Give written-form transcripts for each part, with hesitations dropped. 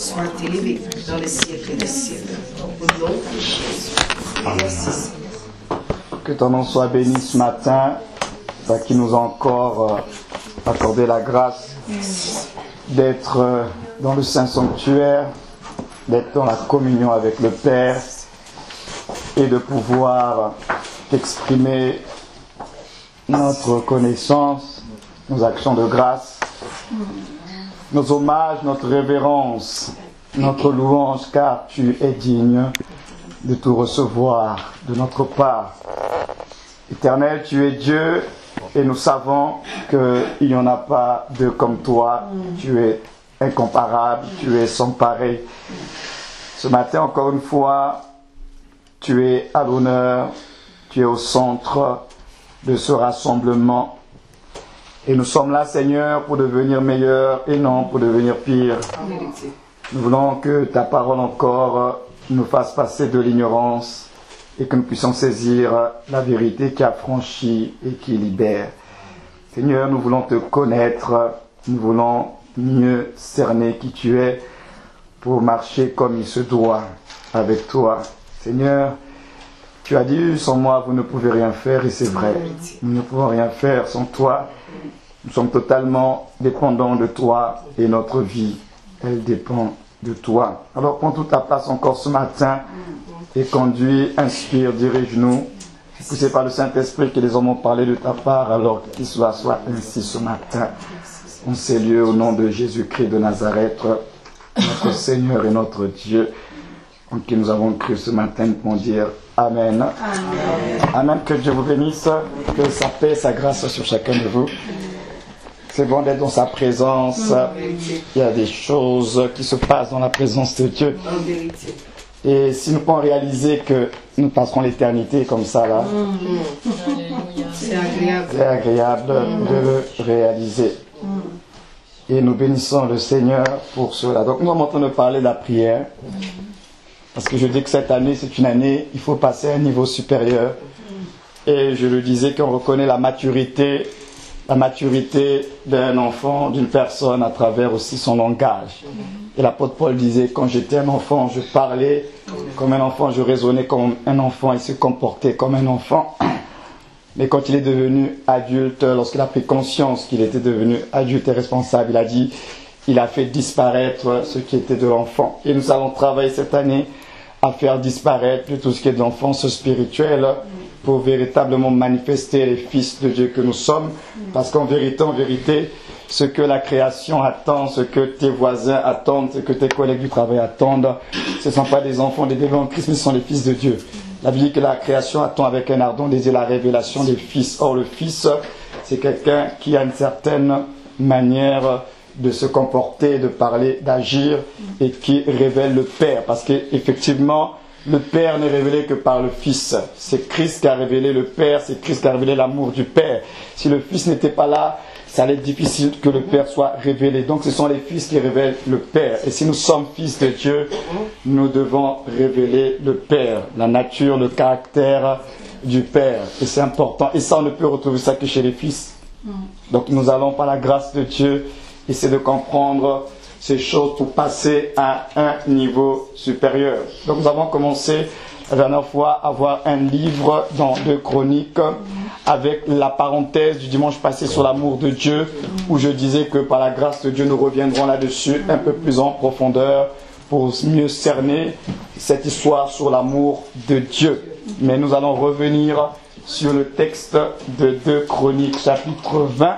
soit élevé dans les siècles des siècles. Au nom de Jésus. Merci. Que ton nom soit béni ce matin, toi qui nous a encore accordé la grâce d'être dans le Saint Sanctuaire, d'être dans la communion avec le Père et de pouvoir exprimer notre reconnaissance, nos actions de grâce, nos hommages, notre révérence, notre louange, car tu es digne de tout recevoir de notre part. Éternel, tu es Dieu et nous savons qu'il n'y en a pas de comme toi. Tu es incomparable, tu es sans pareil. Ce matin, encore une fois, tu es à l'honneur, tu es au centre de ce rassemblement. Et nous sommes là, Seigneur, pour devenir meilleurs et non pour devenir pires. Nous voulons que ta parole encore nous fasse passer de l'ignorance et que nous puissions saisir la vérité qui affranchit et qui libère. Seigneur, nous voulons te connaître, nous voulons mieux cerner qui tu es pour marcher comme il se doit avec toi. Seigneur, tu as dit, sans moi, vous ne pouvez rien faire, et c'est vrai. Nous ne pouvons rien faire sans toi. Nous sommes totalement dépendants de toi et notre vie, elle dépend de toi. Alors prends toute ta place encore ce matin et conduis, inspire, dirige-nous. Poussé par le Saint-Esprit que les hommes ont parlé de ta part, alors qu'il soit ainsi ce matin. En ces lieux, au nom de Jésus-Christ de Nazareth, notre Seigneur et notre Dieu, en qui nous avons cru ce matin, nous pouvons dire Amen. Amen. Amen. Que Dieu vous bénisse, que sa paix, sa grâce sur chacun de vous. C'est bon d'être dans sa présence. Il y a des choses qui se passent dans la présence de Dieu. Et si nous pouvons réaliser que nous passerons l'éternité comme ça là, c'est agréable de le réaliser. Et nous bénissons le Seigneur pour cela. Donc nous sommes en train de parler de la prière. Parce que je dis que cette année, c'est une année, il faut passer à un niveau supérieur. Et je le disais qu'on reconnaît la maturité d'un enfant, d'une personne à travers aussi son langage. Et l'apôtre Paul disait, quand j'étais un enfant, je parlais comme un enfant, je raisonnais comme un enfant, il se comportait comme un enfant. Mais quand il est devenu adulte, lorsqu'il a pris conscience qu'il était devenu adulte et responsable, il a dit, il a fait disparaître ce qui était de l'enfant. Et nous allons travailler cette année à faire disparaître tout ce qui est de l'enfance spirituelle pour véritablement manifester les fils de Dieu que nous sommes. Parce qu'en vérité, ce que la création attend, ce que tes voisins attendent, ce que tes collègues du travail attendent, ce ne sont pas des enfants, des bébés en Christ, mais ce sont les fils de Dieu. La Bible dit que la création attend avec un ardent désir la révélation des fils. Or, le fils, c'est quelqu'un qui a une certaine manière de se comporter, de parler, d'agir, et qui révèle le Père. Parce qu'effectivement, le Père n'est révélé que par le Fils. C'est Christ qui a révélé le Père, c'est Christ qui a révélé l'amour du Père. Si le Fils n'était pas là, ça allait être difficile que le Père soit révélé. Donc ce sont les fils qui révèlent le Père. Et si nous sommes fils de Dieu, nous devons révéler le Père, la nature, le caractère du Père. Et c'est important. Et ça, on ne peut retrouver ça que chez les fils. Donc nous allons, par la grâce de Dieu, essayer de comprendre ces choses pour passer à un niveau supérieur. Donc nous avons commencé la dernière fois à voir un livre dans 2 Chroniques avec la parenthèse du dimanche passé sur l'amour de Dieu, où je disais que par la grâce de Dieu nous reviendrons là-dessus un peu plus en profondeur pour mieux cerner cette histoire sur l'amour de Dieu. Mais nous allons revenir sur le texte de 2 Chroniques chapitre 20.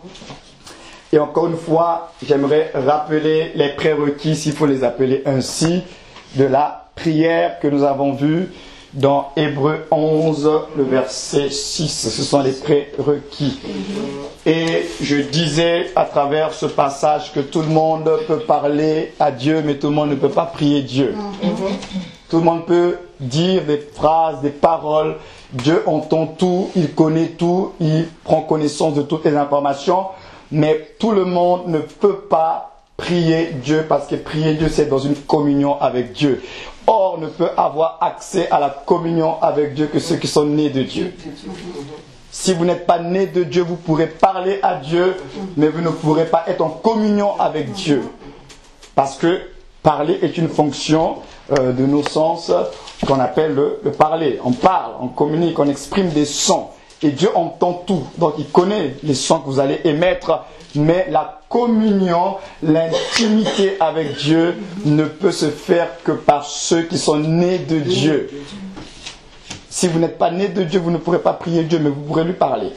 Et encore une fois, j'aimerais rappeler les prérequis, s'il faut les appeler ainsi, de la prière que nous avons vue dans Hébreux 11, le verset 6. Ce sont les prérequis. Et je disais à travers ce passage que tout le monde peut parler à Dieu, mais tout le monde ne peut pas prier Dieu. Tout le monde peut dire des phrases, des paroles. Dieu entend tout, il connaît tout, il prend connaissance de toutes les informations. Mais tout le monde ne peut pas prier Dieu, parce que prier Dieu, c'est dans une communion avec Dieu. Or, ne peut avoir accès à la communion avec Dieu que ceux qui sont nés de Dieu. Si vous n'êtes pas nés de Dieu, vous pourrez parler à Dieu, mais vous ne pourrez pas être en communion avec Dieu. Parce que Parler est une fonction de nos sens qu'on appelle le parler. On parle, on communique, on exprime des sons. Et Dieu entend tout. Donc il connaît les sons que vous allez émettre. Mais la communion, l'intimité avec Dieu ne peut se faire que par ceux qui sont nés de Dieu. Si vous n'êtes pas né de Dieu, vous ne pourrez pas prier Dieu, mais vous pourrez lui parler.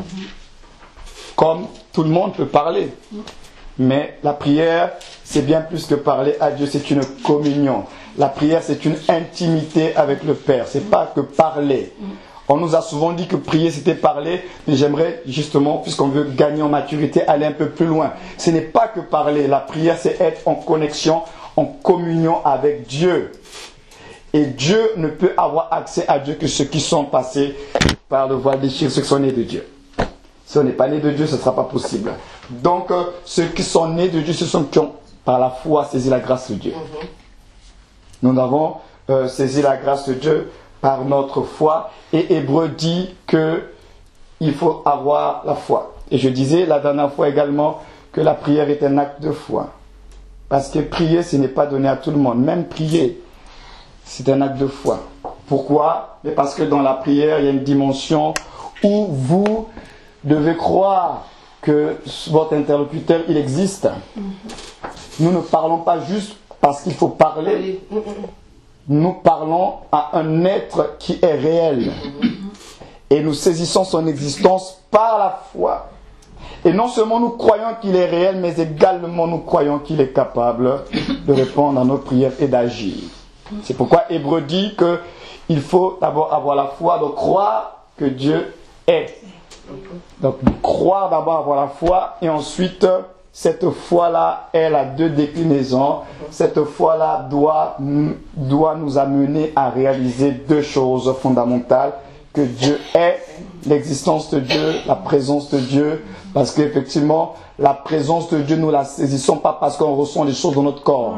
Comme tout le monde peut parler. Mais la prière, c'est bien plus que parler à Dieu, c'est une communion. La prière, c'est une intimité avec le Père. C'est pas que parler. On nous a souvent dit que prier, c'était parler, mais j'aimerais justement, puisqu'on veut gagner en maturité, aller un peu plus loin. Ce n'est pas que parler. La prière, c'est être en connexion, en communion avec Dieu. Et Dieu ne peut avoir accès à Dieu que ceux qui sont passés par le voile déchiré, ceux qui sont nés de Dieu. Si on n'est pas né de Dieu, ce ne sera pas possible. Donc, ceux qui sont nés de Dieu, ce sont ceux qui ont, par la foi, saisi la grâce de Dieu. Nous avons saisi la grâce de Dieu par notre foi. Et Hébreu dit qu'il faut avoir la foi. Et je disais la dernière fois également que la prière est un acte de foi. Parce que prier, ce n'est pas donné à tout le monde. Même prier, c'est un acte de foi. Pourquoi? Mais parce que dans la prière, il y a une dimension où vous devez croire que votre interlocuteur, il existe. Nous ne parlons pas juste parce qu'il faut parler. Nous parlons à un être qui est réel. Et nous saisissons son existence par la foi. Et non seulement nous croyons qu'il est réel, mais également nous croyons qu'il est capable de répondre à nos prières et d'agir. C'est pourquoi Hébreu dit qu'il faut d'abord avoir la foi, de croire que Dieu est. Donc croire d'abord, avoir la foi, et ensuite cette foi-là, elle a deux déclinaisons. Cette foi-là doit nous amener à réaliser deux choses fondamentales. Que Dieu est, l'existence de Dieu, la présence de Dieu. Parce qu'effectivement, la présence de Dieu, nous ne la saisissons pas parce qu'on ressent les choses dans notre corps.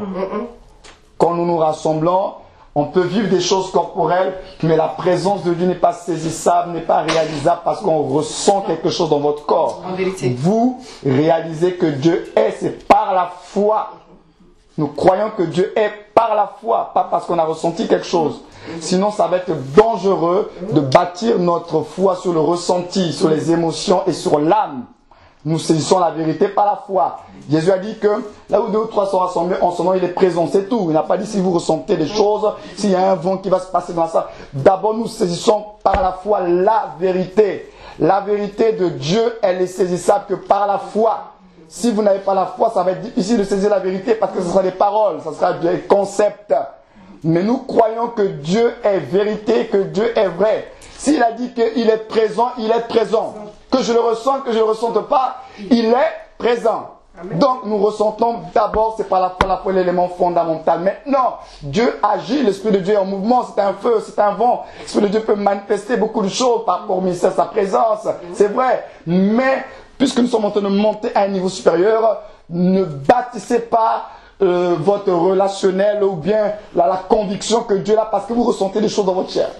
Quand nous nous rassemblons, on peut vivre des choses corporelles, mais la présence de Dieu n'est pas saisissable, n'est pas réalisable parce qu'on ressent quelque chose dans votre corps. En vérité. Vous réalisez que Dieu est, c'est par la foi. Nous croyons que Dieu est par la foi, pas parce qu'on a ressenti quelque chose. Sinon, ça va être dangereux de bâtir notre foi sur le ressenti, sur les émotions et sur l'âme. Nous saisissons la vérité par la foi. Jésus a dit que là où 2 ou 3 sont rassemblés en son nom, il est présent, c'est tout. Il n'a pas dit si vous ressentez des choses, s'il y a un vent qui va se passer dans ça. D'abord, nous saisissons par la foi la vérité. La vérité de Dieu, elle est saisissable que par la foi. Si vous n'avez pas la foi, ça va être difficile de saisir la vérité parce que ce sera des paroles, ce sera des concepts. Mais nous croyons que Dieu est vérité, que Dieu est vrai. S'il a dit qu'il est présent, il est présent. Que je le ressens, que je ne le ressente pas, il est présent. Amen. Donc nous ressentons d'abord, c'est par la foi l'élément fondamental. Maintenant, Dieu agit, l'Esprit de Dieu est en mouvement, c'est un feu, c'est un vent. L'Esprit de Dieu peut manifester beaucoup de choses par rapport au ministère de sa présence, c'est vrai. Mais, puisque nous sommes en train de monter à un niveau supérieur, ne bâtissez pas votre relationnel ou bien la conviction que Dieu a parce que vous ressentez des choses dans votre chair.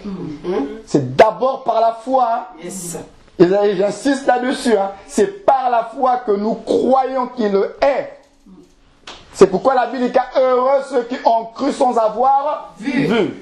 C'est d'abord par la foi. Hein. Yes. Et j'insiste là-dessus. Hein. C'est par la foi que nous croyons qu'il est. C'est pourquoi la Bible dit qu'heureux ceux qui ont cru sans avoir vu.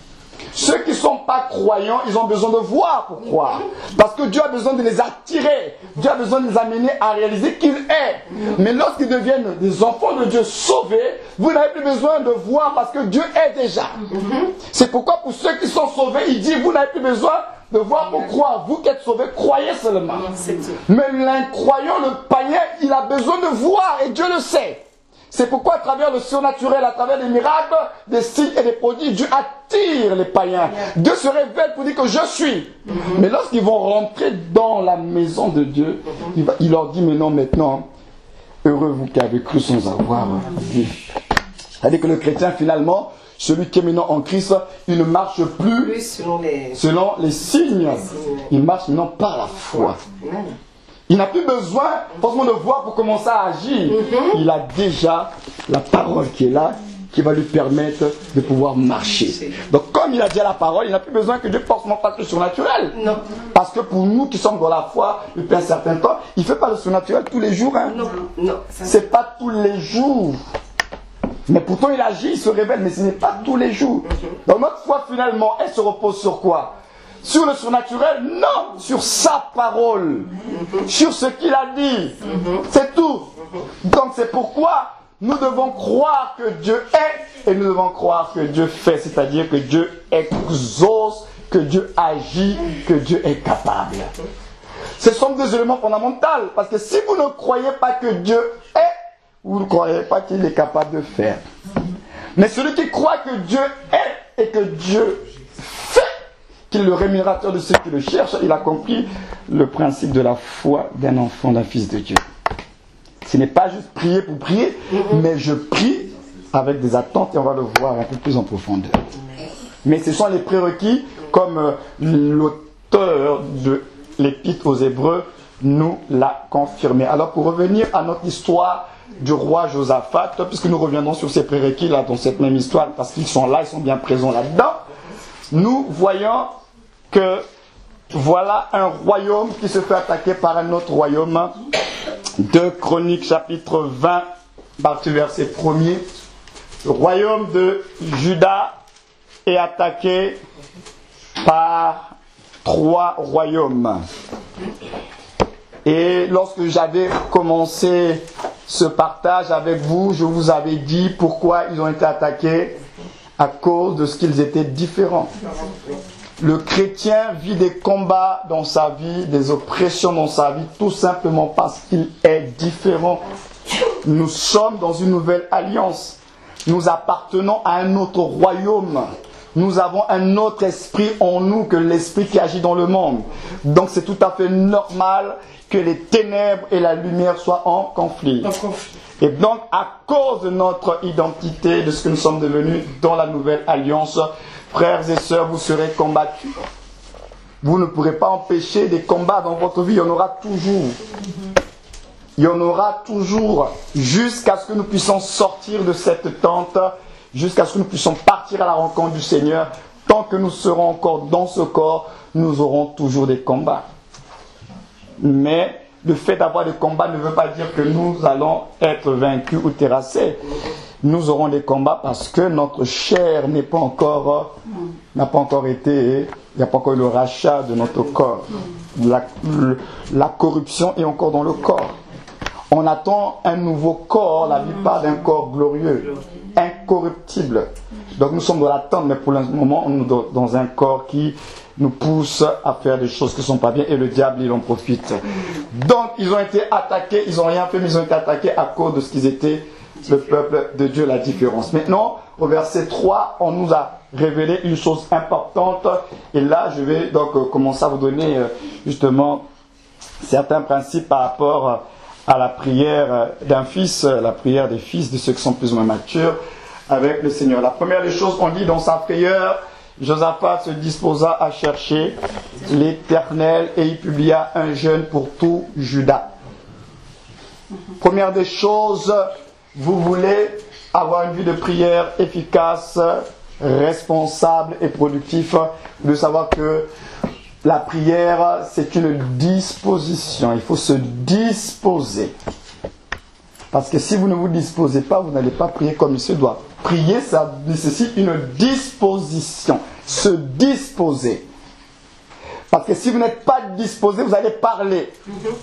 Ceux qui ne sont pas croyants, ils ont besoin de voir pour croire. Parce que Dieu a besoin de les attirer. Dieu a besoin de les amener à réaliser qu'il est. Mais lorsqu'ils deviennent des enfants de Dieu sauvés, vous n'avez plus besoin de voir parce que Dieu est déjà. C'est pourquoi pour ceux qui sont sauvés, il dit vous n'avez plus besoin de voir pour croire. Vous qui êtes sauvés, croyez seulement. Mais l'incroyant, le païen, il a besoin de voir et Dieu le sait. C'est pourquoi à travers le surnaturel, à travers des miracles, des signes et des prodiges, Dieu attire les païens. Dieu se révèle pour dire que je suis. Mais lorsqu'ils vont rentrer dans la maison de Dieu, il leur dit mais non maintenant, heureux vous qui avez cru sans avoir vu. C'est-à-dire que le chrétien finalement, celui qui est maintenant en Christ, il ne marche plus selon les signes. Il marche maintenant par la foi. Il n'a plus besoin forcément de voir pour commencer à agir. Il a déjà la parole qui est là, qui va lui permettre de pouvoir marcher. Donc comme il a déjà la parole, il n'a plus besoin que Dieu forcément fasse le surnaturel. Non. Parce que pour nous qui sommes dans la foi depuis un certain temps, il ne fait pas le surnaturel tous les jours. Hein. Non. C'est pas tous les jours. Mais pourtant il agit, il se révèle, mais ce n'est pas tous les jours. Donc notre foi finalement, elle se repose sur quoi? Sur le surnaturel? Non, sur sa parole, sur ce qu'il a dit. C'est tout. Donc c'est pourquoi nous devons croire que Dieu est et nous devons croire que Dieu fait, c'est-à-dire que Dieu exauce, que Dieu agit, que Dieu est capable. Ce sont des éléments fondamentaux, parce que si vous ne croyez pas que Dieu est, vous ne croyez pas qu'il est capable de faire. Mais celui qui croit que Dieu est et que Dieu fait, qu'il est le rémunérateur de ceux qui le cherchent, il a compris le principe de la foi d'un enfant, d'un fils de Dieu. Ce n'est pas juste prier pour prier, mais je prie avec des attentes et on va le voir un peu plus en profondeur. Mais ce sont les prérequis, comme l'auteur de l'Épître aux Hébreux nous l'a confirmé. Alors pour revenir à notre histoire du roi Josaphat, puisque nous reviendrons sur ces prérequis là dans cette même histoire, parce qu'ils sont là, ils sont bien présents là-dedans, nous voyons que voilà un royaume qui se fait attaquer par un autre royaume. 2 Chroniques chapitre 20, verset 1er. Le royaume de Juda est attaqué par 3 royaumes. Et lorsque j'avais commencé ce partage avec vous, je vous avais dit pourquoi ils ont été attaqués, à cause de ce qu'ils étaient différents. Le chrétien vit des combats dans sa vie, des oppressions dans sa vie, tout simplement parce qu'il est différent. Nous sommes dans une nouvelle alliance. Nous appartenons à un autre royaume. Nous avons un autre esprit en nous que l'esprit qui agit dans le monde. Donc c'est tout à fait normal que les ténèbres et la lumière soient en conflit. Et donc à cause de notre identité, de ce que nous sommes devenus dans la nouvelle alliance, frères et sœurs, vous serez combattus. Vous ne pourrez pas empêcher des combats dans votre vie. Il y en aura toujours. Il y en aura toujours jusqu'à ce que nous puissions sortir de cette tente, jusqu'à ce que nous puissions partir à la rencontre du Seigneur. Tant que nous serons encore dans ce corps, nous aurons toujours des combats. Mais le fait d'avoir des combats ne veut pas dire que nous allons être vaincus ou terrassés. Nous aurons des combats parce que notre chair n'a pas encore été, il n'y a pas encore eu le rachat de notre corps. La corruption est encore dans le corps. On attend un nouveau corps, la vie part d'un corps glorieux, incorruptible. Donc nous sommes dans l'attente, mais pour le moment, nous sommes dans un corps qui nous pousse à faire des choses qui ne sont pas bien et le diable, il en profite. Donc ils ont été attaqués, ils n'ont rien fait, mais ils ont été attaqués à cause de ce qu'ils étaient, le peuple de Dieu, la différence. Maintenant, au verset 3, on nous a révélé une chose importante. Et là, je vais donc commencer à vous donner justement certains principes par rapport à la prière d'un fils, la prière des fils, de ceux qui sont plus ou moins matures avec le Seigneur. La première des choses, on dit dans sa prière, Josaphat se disposa à chercher l'Éternel et il publia un jeûne pour tout Juda. Première des choses, vous voulez avoir une vie de prière efficace, responsable et productive, de savoir que la prière, c'est une disposition. Il faut se disposer. Parce que si vous ne vous disposez pas, vous n'allez pas prier comme il se doit. Prier, ça nécessite une disposition. Se disposer. Parce que si vous n'êtes pas disposé, vous allez parler.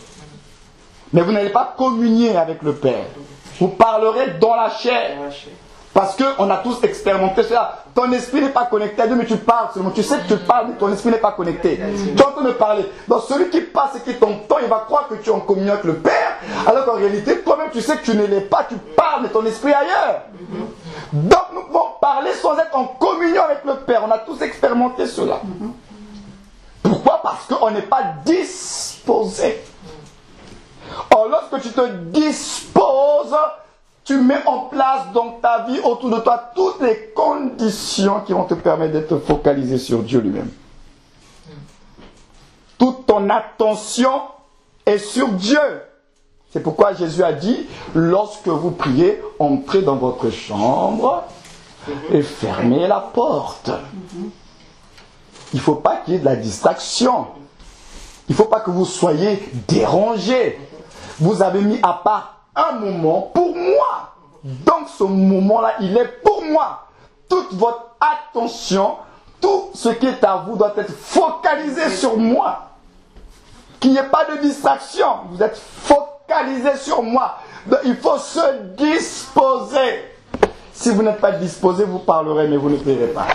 Mais vous n'allez pas communier avec le Père. Vous parlerez dans la chair. Parce qu'on a tous expérimenté cela. Ton esprit n'est pas connecté à Dieu, mais tu parles seulement. Tu sais que tu parles, mais ton esprit n'est pas connecté. Tu es en train de parler. Donc celui qui passe et qui t'entend, il va croire que tu es en communion avec le Père, alors qu'en réalité, toi-même, tu sais que tu ne l'es pas, tu parles, mais ton esprit est ailleurs. Donc nous pouvons parler sans être en communion avec le Père. On a tous expérimenté cela. Pourquoi? Parce qu'on n'est pas disposé. Or, lorsque tu te disposes, tu mets en place dans ta vie, autour de toi, toutes les conditions qui vont te permettre d'être focalisé sur Dieu lui-même. Toute ton attention est sur Dieu. C'est pourquoi Jésus a dit, lorsque vous priez, entrez dans votre chambre et fermez la porte. Il ne faut pas qu'il y ait de la distraction. Il ne faut pas que vous soyez dérangés. Vous avez mis à part un moment pour moi. dans ce moment-là, il est pour moi. Toute votre attention, tout ce qui est à vous doit être focalisé sur moi. Qu'il n'y ait pas de distraction. Vous êtes focalisé sur moi. Donc, il faut se disposer. Si vous n'êtes pas disposé, vous parlerez, mais vous ne paierez pas.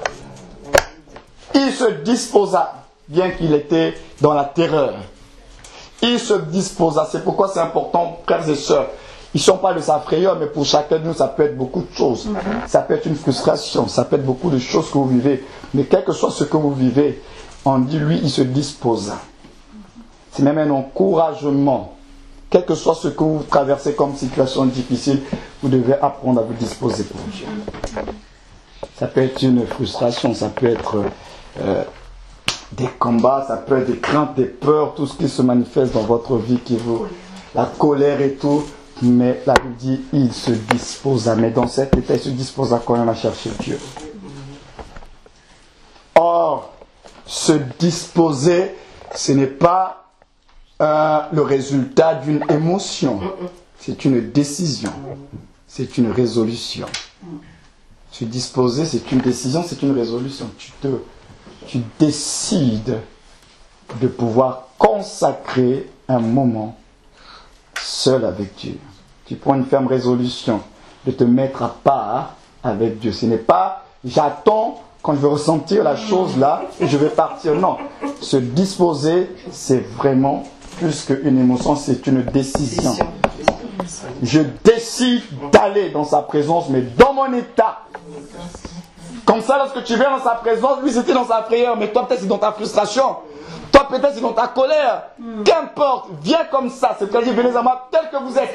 Il se disposa, bien qu'il était dans la terreur. Il se disposa. C'est pourquoi c'est important, frères et sœurs. Ils ne sont pas de sa frayeur, mais pour chacun de nous, ça peut être beaucoup de choses. Ça peut être une frustration, ça peut être beaucoup de choses que vous vivez. Mais quel que soit ce que vous vivez, on dit, lui, il se disposa. C'est même un encouragement. Quel que soit ce que vous traversez comme situation difficile, vous devez apprendre à vous disposer pour Dieu. Ça peut être une frustration, ça peut être des combats, ça peut être des craintes, des peurs, tout ce qui se manifeste dans votre vie, la colère et tout. Mais la Bible dit, il se disposa. Mais dans cet état, il se disposa quand même à chercher Dieu. Or, se disposer, ce n'est pas le résultat d'une émotion. C'est une décision. C'est une résolution. Se disposer, c'est une décision, c'est une résolution. Tu décides de pouvoir consacrer un moment seul avec Dieu. Tu prends une ferme résolution de te mettre à part avec Dieu. Ce n'est pas j'attends quand je vais ressentir la chose là et je vais partir. Non. Se disposer, c'est vraiment plus qu'une émotion, c'est une décision. Je décide d'aller dans sa présence, mais dans mon état. Comme ça, lorsque tu viens dans sa présence, lui c'était dans sa frayeur, mais toi peut-être c'est dans ta frustration. Toi peut-être c'est dans ta colère. Qu'importe, viens comme ça. C'est pourquoi je dis venez à moi tel que vous êtes.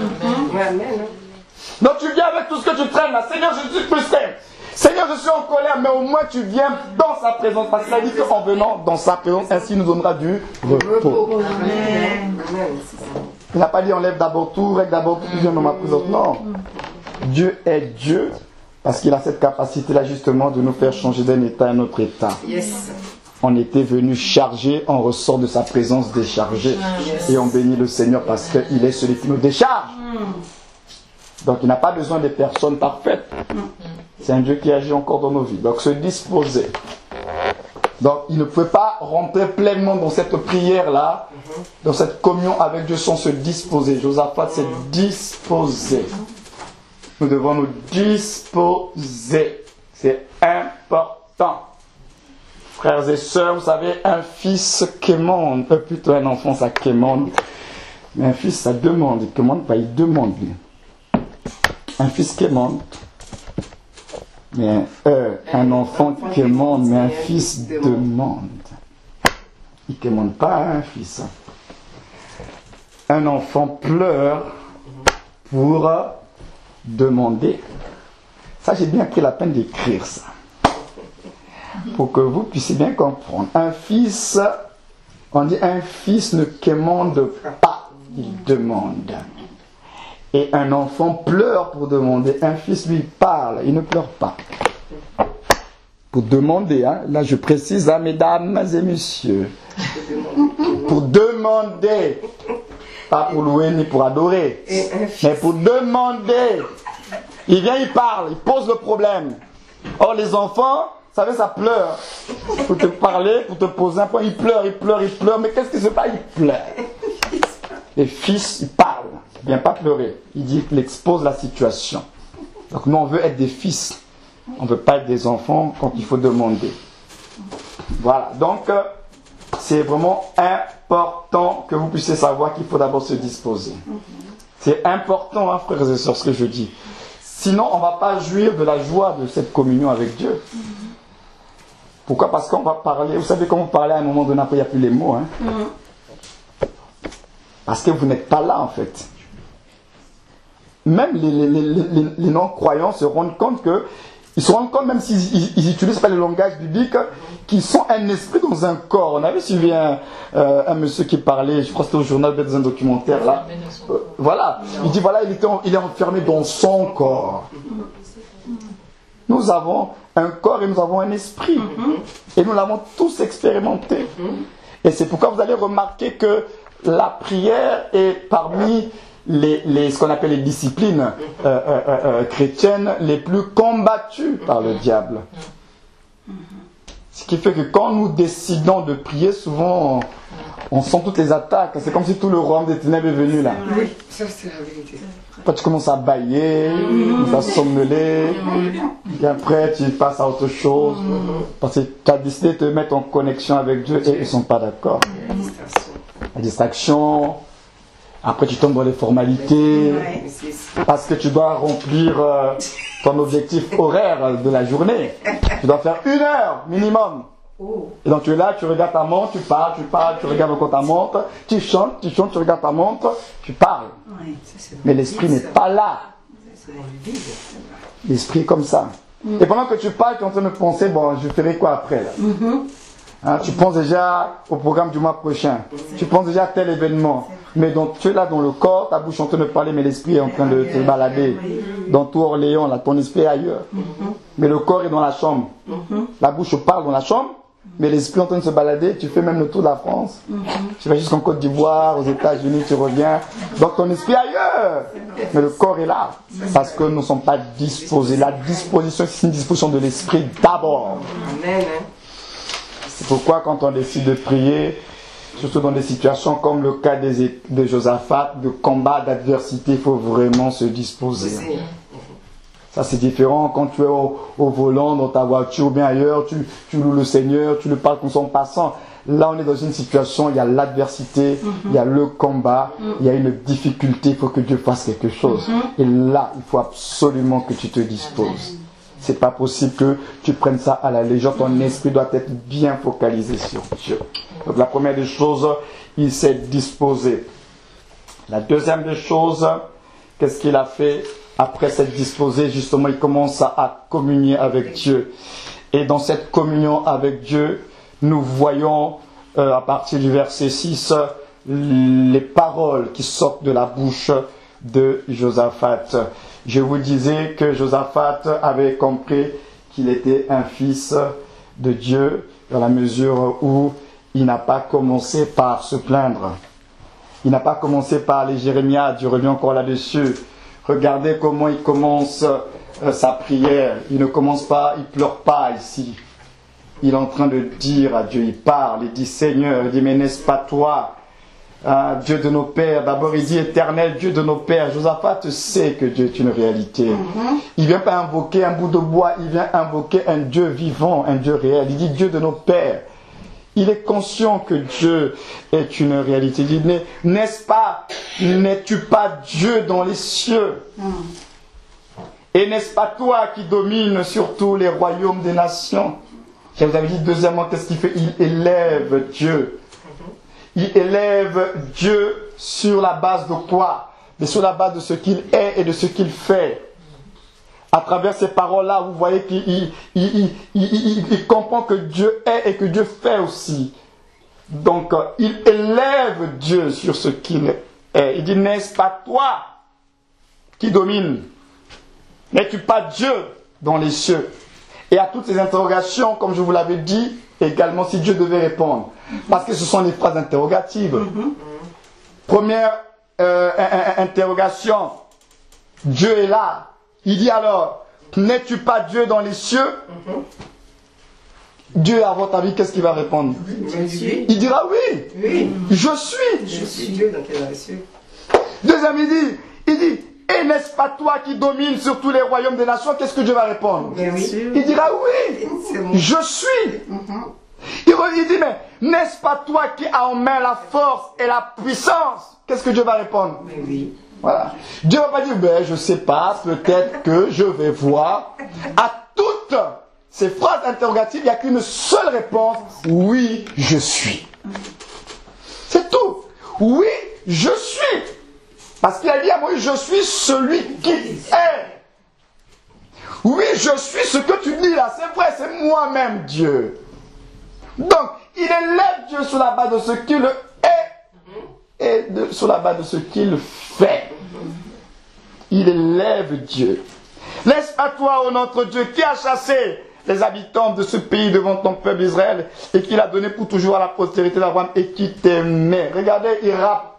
Donc tu viens avec tout ce que tu traînes là. Seigneur, je suis frustré. Seigneur, je suis en colère, mais au moins tu viens dans sa présence. Parce qu'il a dit qu'en venant dans sa présence, ainsi il nous donnera du repos. Il n'a pas dit enlève d'abord tout, règle d'abord tout, viens dans ma présence. Non. Dieu est Dieu parce qu'il a cette capacité-là justement de nous faire changer d'un état à un autre état. Yes. On était venu charger, on ressort de sa présence déchargé. Et on bénit le Seigneur parce qu'il est celui qui nous décharge. Donc il n'a pas besoin des personnes parfaites. C'est un Dieu qui agit encore dans nos vies. Donc se disposer. Donc il ne peut pas rentrer pleinement dans cette prière-là, dans cette communion avec Dieu sans se disposer. Josaphat s'est disposé. Nous devons nous disposer. C'est important. Frères et sœurs, vous savez, un fils quémande, plutôt un enfant ça quémande, mais un fils ça demande, il ne commande pas, il demande. Un fils quémande, mais un enfant quémande, mais un fils demande. Il ne quémande pas un fils. Un enfant pleure pour demander. Ça, j'ai bien pris la peine d'écrire ça. Pour que vous puissiez bien comprendre. Un fils, on dit un fils ne quémande pas, il demande. Et un enfant pleure pour demander. Un fils lui parle, il ne pleure pas. Pour demander, hein, là je précise, hein, mesdames et messieurs. Pour demander. Pas pour louer ni pour adorer. Mais pour demander. Il vient, il parle, il pose le problème. Or les enfants, vous savez, ça pleure. Pour te parler, pour te poser un point, il pleure. Mais qu'est-ce qui se passe? Il pleure. Les fils, ils parlent. Il ne vient pas pleurer. Il expose la situation. Donc nous, on veut être des fils. On ne veut pas être des enfants quand il faut demander. Voilà. Donc, c'est vraiment important que vous puissiez savoir qu'il faut d'abord se disposer. C'est important, hein, frères et sœurs, ce que je dis. Sinon, on ne va pas jouir de la joie de cette communion avec Dieu. Pourquoi? Parce qu'on va parler, vous savez quand vous parlez à un moment donné, après il n'y a plus les mots. Hein? Parce que vous n'êtes pas là en fait. Même les non-croyants se rendent compte que, ils se rendent compte même s'ils n'utilisent pas le langage biblique, qu'ils sont un esprit dans un corps. On avait suivi un monsieur qui parlait, je crois que c'était au journal, dans un documentaire là. Voilà, il dit voilà, il est enfermé dans son corps. Nous avons un corps et nous avons un esprit. Et nous l'avons tous expérimenté. Et c'est pourquoi vous allez remarquer que la prière est parmi ce qu'on appelle les disciplines chrétiennes les plus combattues par le diable. Ce qui fait que quand nous décidons de prier, souvent on sent toutes les attaques. C'est comme si tout le royaume des ténèbres est venu là. Oui, ça c'est la vérité. Après tu commences à bâiller, à somnoler, et après tu passes à autre chose. Parce que tu as décidé de te mettre en connexion avec Dieu et ils ne sont pas d'accord. La distraction. Après tu tombes dans les formalités. Parce que tu dois remplir ton objectif horaire de la journée. Tu dois faire 1 heure minimum. Et donc tu es là, tu regardes ta montre, tu parles, tu regardes encore ta montre, tu chantes, tu regardes ta montre, tu parles. Mais l'esprit n'est pas là. L'esprit est comme ça. Et pendant que tu parles, tu es en train de penser, bon, je ferai quoi après là? Tu penses déjà au programme du mois prochain. Tu penses déjà à tel événement. Mais donc tu es là dans le corps, ta bouche est en train de parler, mais l'esprit est en train de te balader. Dans tout Orléans, là, ton esprit est ailleurs. Mais le corps est dans la chambre. La bouche parle dans la chambre, mais l'esprit est en train de se balader. Tu fais même le tour de la France. Tu vas jusqu'en Côte d'Ivoire, aux États-Unis, tu reviens. Donc ton esprit est ailleurs. Mais le corps est là. Parce que nous ne sommes pas disposés. La disposition, c'est une disposition de l'esprit d'abord. Amen. C'est pourquoi quand on décide de prier, surtout dans des situations comme le cas de Josaphat, de combat, d'adversité, il faut vraiment se disposer. Ça c'est différent quand tu es au volant, dans ta voiture ou bien ailleurs, tu loues le Seigneur, tu le parles comme son passant. Là on est dans une situation, il y a l'adversité, il y a le combat, il y a une difficulté, il faut que Dieu fasse quelque chose. Et là, il faut absolument que tu te disposes. C'est pas possible que tu prennes ça à la légère. Ton esprit doit être bien focalisé sur Dieu. Donc la première des choses, il s'est disposé. La deuxième des choses, qu'est-ce qu'il a fait après s'être disposé? Justement, il commence à communier avec Dieu. Et dans cette communion avec Dieu, nous voyons à partir du verset 6 les paroles qui sortent de la bouche de Josaphat. Je vous disais que Josaphat avait compris qu'il était un fils de Dieu dans la mesure où il n'a pas commencé par se plaindre. Il n'a pas commencé par les jérémiades, je reviens encore là-dessus. Regardez comment il commence sa prière. Il ne commence pas, il ne pleure pas ici. Il est en train de dire à Dieu, il parle, il dit Seigneur, il dit mais n'est-ce pas toi, Dieu de nos pères? D'abord il dit éternel Dieu de nos pères. Josaphat sait que Dieu est une réalité. Il ne vient pas invoquer un bout de bois, il vient invoquer un Dieu vivant, un Dieu réel. Il dit Dieu de nos pères. Il est conscient que Dieu est une réalité. Il dit n'est-ce pas, n'es-tu pas Dieu dans les cieux? Et n'est-ce pas toi qui domines sur tous les royaumes des nations? Je vous avais dit deuxièmement, qu'est-ce qu'il fait? Il élève Dieu. Il élève Dieu sur la base de quoi? Mais sur la base de ce qu'il est et de ce qu'il fait. À travers ces paroles-là, vous voyez qu'il comprend que Dieu est et que Dieu fait aussi. Donc, il élève Dieu sur ce qu'il est. Il dit, n'est-ce pas toi qui domine? N'es-tu pas Dieu dans les cieux? Et à toutes ces interrogations, comme je vous l'avais dit, également si Dieu devait répondre. Parce que ce sont des phrases interrogatives. Première interrogation, Dieu est là. Il dit alors, n'es-tu pas Dieu dans les cieux? Dieu, à votre avis, qu'est-ce qu'il va répondre? Il dira oui. Je suis. Je suis Dieu dans les cieux. Deuxième, il dit, et n'est-ce pas toi qui domines sur tous les royaumes des nations? Qu'est-ce que Dieu va répondre? Il dira oui. Je suis. Il dit, mais n'est-ce pas toi qui as en main la force et la puissance? Qu'est-ce que Dieu va répondre? Voilà. Dieu ne va pas dire, ben, je ne sais pas, peut-être que je vais voir. À toutes ces phrases interrogatives, il n'y a qu'une seule réponse. Oui, je suis. C'est tout. Oui, je suis. Parce qu'il a dit à Moïse, je suis celui qui est. Oui, je suis ce que tu dis là. C'est vrai, c'est moi-même Dieu. Donc, il élève Dieu sur la base de ce qu'il est et sur la base de ce qu'il fait. Il élève Dieu. N'est-ce pas toi, ô notre Dieu, qui a chassé les habitants de ce pays devant ton peuple Israël et qui l'a donné pour toujours à la postérité d'Abraham et qui t'aimait? Regardez, il rappelle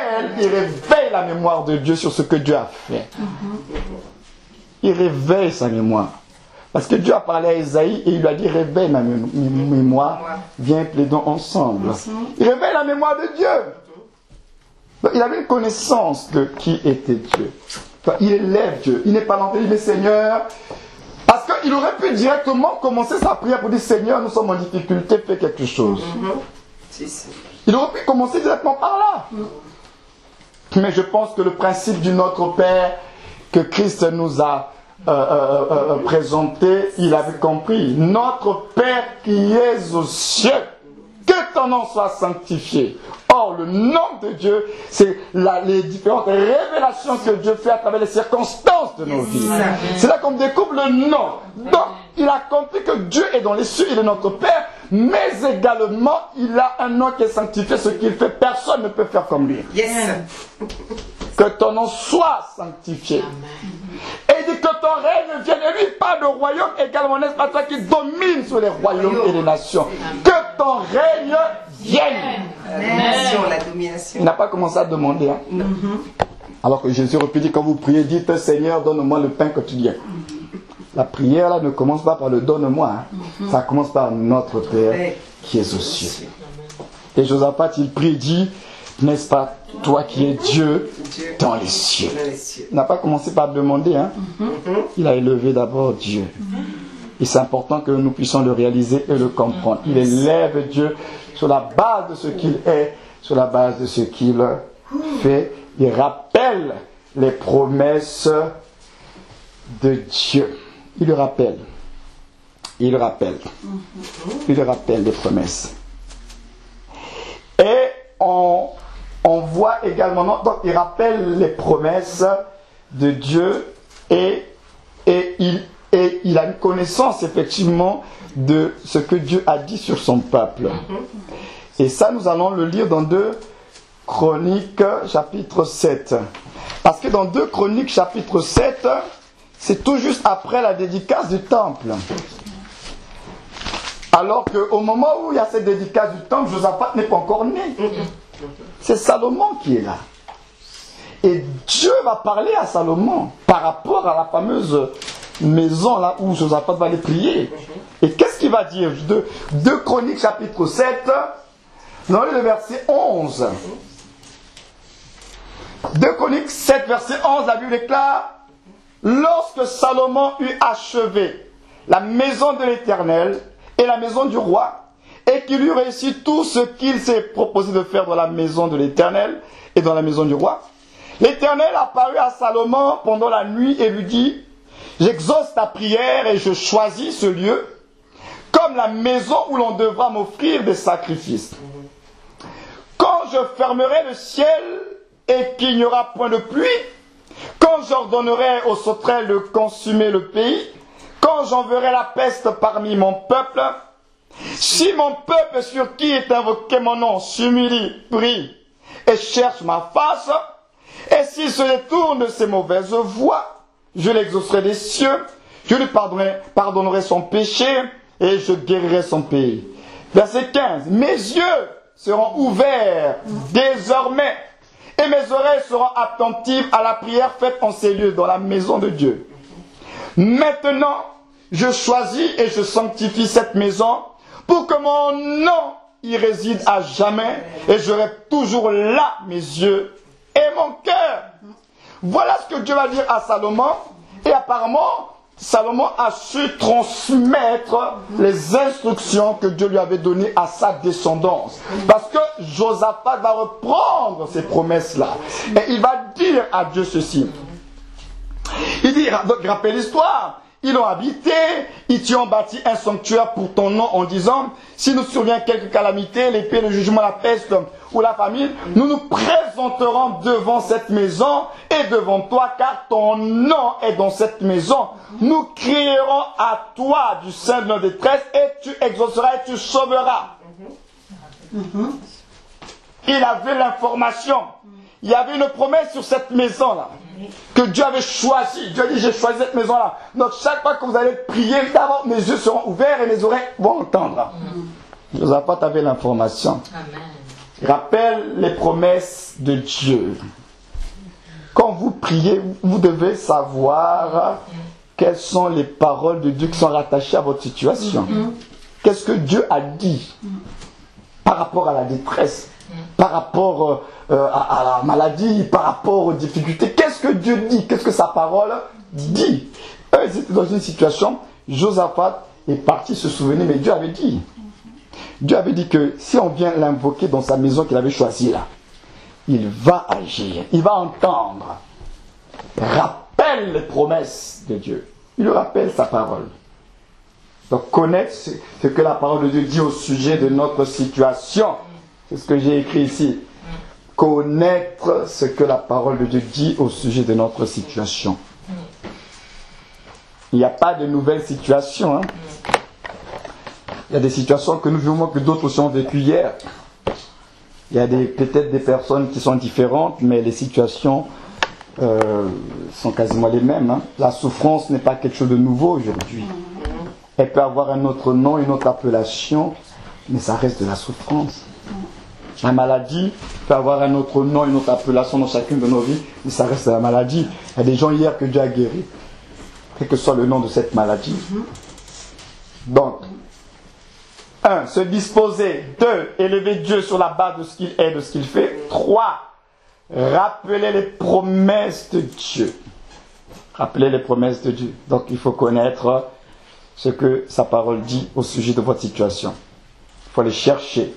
il réveille la mémoire de Dieu sur ce que Dieu a fait. Il réveille sa mémoire. Parce que Dieu a parlé à Isaïe et il lui a dit réveille ma mémoire, viens plaidons ensemble. Il réveille la mémoire de Dieu. Donc, il avait une connaissance de qui était Dieu. Donc, il élève Dieu. Il n'est pas l'entrée, il dit Seigneur. Parce qu'il aurait pu directement commencer sa prière pour dire Seigneur, nous sommes en difficulté, fais quelque chose. Il aurait pu commencer directement par là. Mais je pense que le principe du Notre Père que Christ nous a présenté, il avait compris. Notre Père qui es aux cieux, que ton nom soit sanctifié. Or, le nom de Dieu, c'est les différentes révélations que Dieu fait à travers les circonstances de nos vies. C'est là qu'on découvre le nom. Donc, il a compris que Dieu est dans les cieux, il est notre Père, mais également, il a un nom qui est sanctifié. Ce qu'il fait, personne ne peut faire comme lui. Que ton nom soit sanctifié. Et il dit que ton règne vienne. Et lui parle de royaume également, n'est-ce pas toi qui domine sur les royaumes et les nations. Que ton règne vienne. La domination. Il n'a pas commencé à demander. Alors que Jésus aurait pu dire, quand vous priez, dites Seigneur, donne-moi le pain quotidien. La prière là ne commence pas par le donne-moi. Ça commence par notre Père qui est aux cieux. Et Josaphat, il prie, dit, n'est-ce pas toi qui es Dieu dans les cieux. Il n'a pas commencé par demander. Il a élevé d'abord Dieu. Et c'est important que nous puissions le réaliser et le comprendre. Il élève Dieu sur la base de ce qu'il est, sur la base de ce qu'il fait. Il rappelle les promesses de Dieu. Il le rappelle. Il le rappelle. Il le rappelle les promesses. Et on voit également, donc il rappelle les promesses de Dieu et il a une connaissance effectivement de ce que Dieu a dit sur son peuple. Et ça, nous allons le lire dans 2 Chroniques chapitre 7. Parce que dans 2 Chroniques chapitre 7, c'est tout juste après la dédicace du temple. Alors qu'au moment où il y a cette dédicace du temple, Josaphat n'est pas encore né. C'est Salomon qui est là. Et Dieu va parler à Salomon par rapport à la fameuse maison là où Josaphat va aller prier. Et qu'est-ce qu'il va dire? 2 Chroniques chapitre 7, dans le verset 11. 2 Chroniques 7, verset 11, la Bible déclare: lorsque Salomon eut achevé la maison de l'Éternel et la maison du roi, et qu'il eut réussi tout ce qu'il s'est proposé de faire dans la maison de l'Éternel et dans la maison du roi, l'Éternel apparut à Salomon pendant la nuit et lui dit: j'exauce ta prière et je choisis ce lieu comme la maison où l'on devra m'offrir des sacrifices. Quand je fermerai le ciel et qu'il n'y aura point de pluie, quand j'ordonnerai aux sauterelles de consumer le pays, quand j'enverrai la peste parmi mon peuple, si mon peuple sur qui est invoqué mon nom s'humilie, prie et cherche ma face, et s'il se détourne de ses mauvaises voies, je l'exaucerai des cieux, je lui pardonnerai son péché et je guérirai son pays. Verset 15. Mes yeux seront ouverts désormais et mes oreilles seront attentives à la prière faite en ces lieux dans la maison de Dieu. Maintenant, je choisis et je sanctifie cette maison pour que mon nom y réside à jamais et j'aurai toujours là mes yeux et mon cœur. Voilà ce que Dieu va dire à Salomon. Et apparemment, Salomon a su transmettre les instructions que Dieu lui avait données à sa descendance. Parce que Josaphat va reprendre ces promesses-là. Et il va dire à Dieu ceci. Il dit, donc rappelle l'histoire. Ils l'ont habité, ils t'y ont bâti un sanctuaire pour ton nom en disant, si nous survient quelque calamité, l'épée, le jugement, la peste ou la famine, nous nous présenterons devant cette maison et devant toi, car ton nom est dans cette maison. Nous crierons à toi du sein de notre détresse et tu exauceras et tu sauveras. Il avait l'information. Il y avait une promesse sur cette maison-là que Dieu avait choisi. Dieu a dit, j'ai choisi cette maison-là. Donc chaque fois que vous allez prier, d'abord mes yeux seront ouverts et mes oreilles vont entendre. Josaphat avait l'information. rappelle les promesses de Dieu. Quand vous priez, vous devez savoir quelles sont les paroles de Dieu qui sont rattachées à votre situation. Qu'est-ce que Dieu a dit par rapport à la détresse, par rapport à la maladie, par rapport aux difficultés. Qu'est-ce que Dieu dit? Qu'est-ce que sa parole dit? Eux, ils étaient dans une situation, Josaphat est parti se souvenir, mais Dieu avait dit. Dieu avait dit que si on vient l'invoquer dans sa maison qu'il avait choisie là, il va agir, il va entendre. Rappelle les promesses de Dieu. Il lui rappelle sa parole. Donc connaître ce que la parole de Dieu dit au sujet de notre situation. C'est ce que j'ai écrit ici. Connaître ce que la parole de Dieu dit au sujet de notre situation. Il n'y a pas de nouvelle situation. Hein. Il y a des situations que nous vivons que d'autres aussi ont vécues hier. Il y a peut-être des personnes qui sont différentes, mais les situations sont quasiment les mêmes. Hein. La souffrance n'est pas quelque chose de nouveau aujourd'hui. Elle peut avoir un autre nom, une autre appellation, mais ça reste de la souffrance. La maladie peut avoir un autre nom, une autre appellation dans chacune de nos vies, mais ça reste de la maladie. Il y a des gens hier que Dieu a guéris, quel que soit le nom de cette maladie. Donc, 1. Se disposer. 2. Élever Dieu sur la base de ce qu'il est, de ce qu'il fait. 3. Rappeler les promesses de Dieu. Rappeler les promesses de Dieu. Donc, il faut connaître ce que sa parole dit au sujet de votre situation. Il faut aller chercher.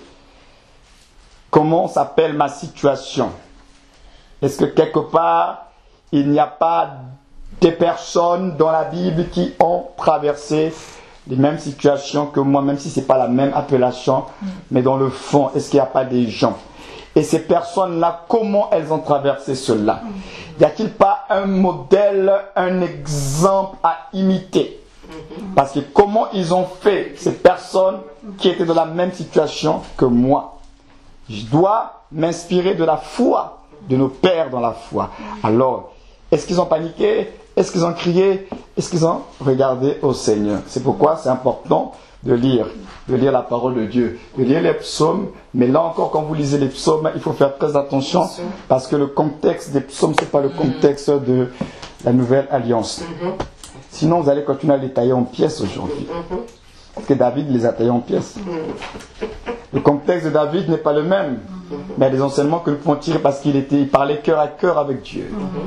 Comment s'appelle ma situation? Est-ce que quelque part, il n'y a pas des personnes dans la Bible qui ont traversé les mêmes situations que moi, même si ce n'est pas la même appellation, mais dans le fond, est-ce qu'il n'y a pas des gens? Et ces personnes-là, comment elles ont traversé cela? Y a-t-il pas un modèle, un exemple à imiter? Parce que comment ils ont fait, ces personnes qui étaient dans la même situation que moi? Je dois m'inspirer de la foi de nos pères dans la foi. Alors, est-ce qu'ils ont paniqué? Est-ce qu'ils ont crié? Est-ce qu'ils ont regardé au Seigneur? C'est pourquoi c'est important de lire la parole de Dieu, de lire les psaumes. Mais là encore, quand vous lisez les psaumes, il faut faire très attention parce que le contexte des psaumes, ce n'est pas le contexte de la nouvelle alliance. Sinon, vous allez continuer à les tailler en pièces aujourd'hui. Parce que David les a taillés en pièces. Le contexte de David n'est pas le même. Mais il y a des enseignements que nous pouvons tirer parce qu'il parlait cœur à cœur avec Dieu.